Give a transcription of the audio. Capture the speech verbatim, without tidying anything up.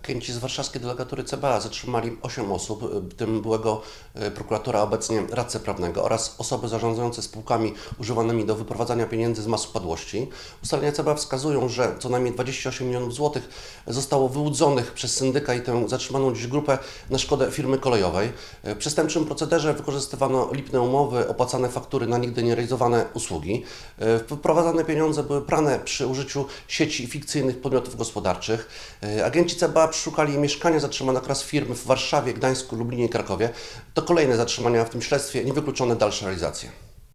Agenci z warszawskiej delegatury C B A zatrzymali osiem osób, w tym byłego prokuratora, obecnie radcę prawnego oraz osoby zarządzające spółkami używanymi do wyprowadzania pieniędzy z mas upadłości. Ustalenia C B A wskazują, że co najmniej dwadzieścia osiem milionów złotych zostało wyłudzonych przez syndyka i tę zatrzymaną dziś grupę na szkodę firmy kolejowej. W przestępczym procederze wykorzystywano lipne umowy, opłacane faktury na nigdy nierealizowane usługi. Wyprowadzane pieniądze były prane przy użyciu sieci fikcyjnych podmiotów gospodarczych. Agenci C B A przeszukali mieszkania zatrzymanych oraz firmy w Warszawie, Gdańsku, Lublinie i Krakowie. To kolejne zatrzymania w tym śledztwie, niewykluczone dalsze realizacje.